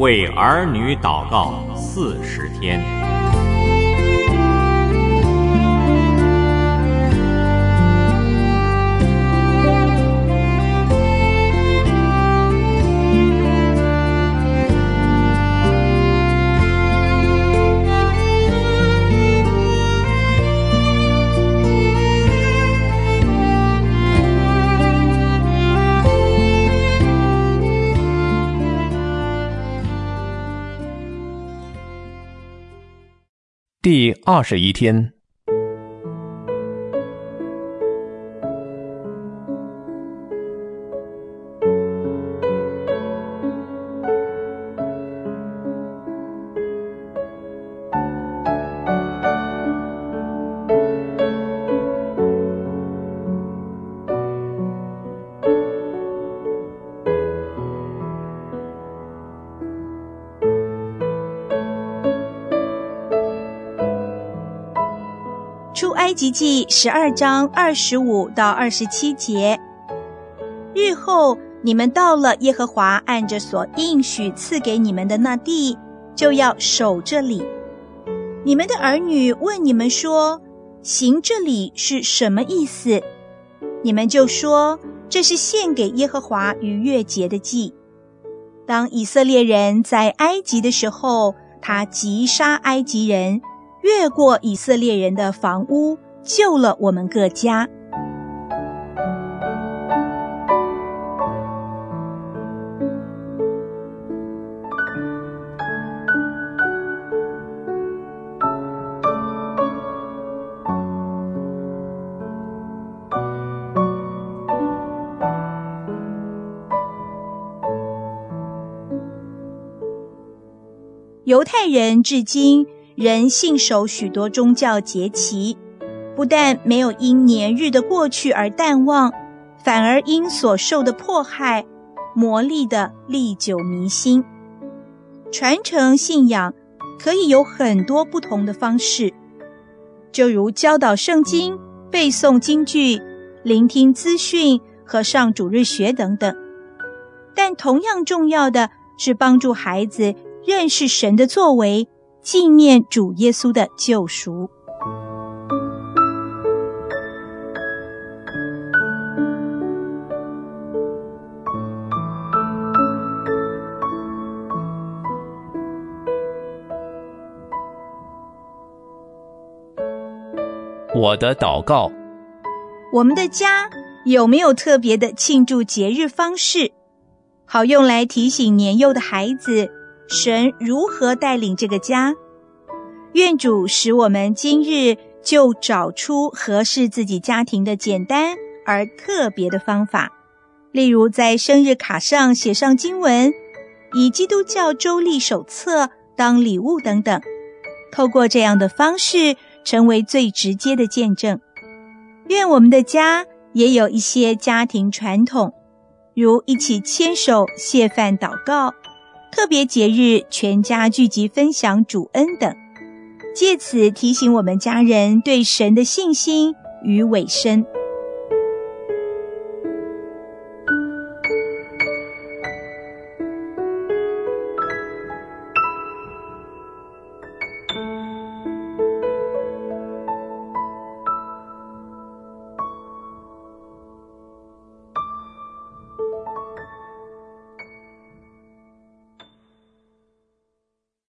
为儿女祷告40天。 第21天。 出埃及记12章25到27节，日后你们到了耶和华按着所应许赐给你们的那地，就要守这礼。你们的儿女问你们说，行这礼是什么意思？你们就说，这是献给耶和华逾越节的祭。当以色列人在埃及的时候，他击杀埃及人，越过以色列人的房屋，救了我们各家。犹太人至今仍信守许多宗教节期，不但没有因年日的过去而淡忘，反而因所受的迫害磨砺的历久弥新。传承信仰可以有很多不同的方式，就如教导圣经、背诵经句、聆听资讯和上主日学等等。但同样重要的是帮助孩子认识神的作为，纪念主耶稣的救赎。 我的祷告。 我们的家有没有特别的庆祝节日方式，好用来提醒年幼的孩子神如何带领这个家？愿主使我们今日就找出合适自己家庭的简单而特别的方法，例如在生日卡上写上经文，以基督教周历手册当礼物等等，透过这样的方式成为最直接的见证。愿我们的家也有一些家庭传统，如一起牵手谢饭祷告，特别节日全家聚集分享主恩等，借此提醒我们家人对神的信心与委身。